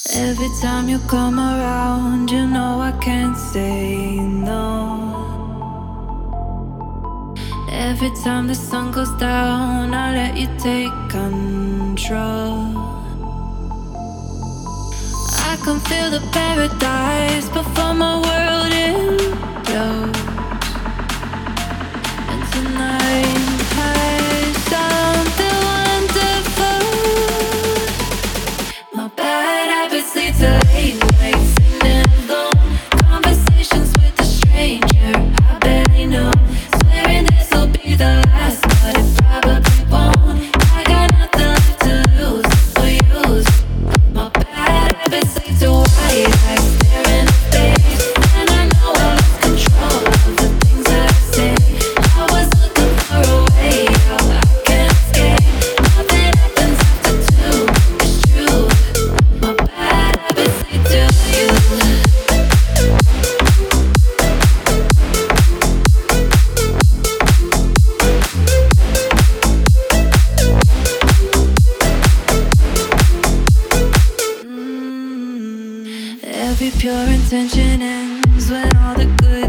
Every time you come around, you know I can't say no. Every time the sun goes down, I let you take control. I can feel the paradise before my world implodes. And tonight has something wonderful. My bad habits lead to late nights sitting alone. Conversations with a stranger I barely know. Swearing this'll be the last, but it probably won't. I got nothing left to lose or use. My bad habits lead to white eyes staring at space. And I know I lost control of the things that I say. I was looking for a way out, I can't escape. Nothing happens after two, it's true. My bad habits lead to you. Every pure intention ends when all the good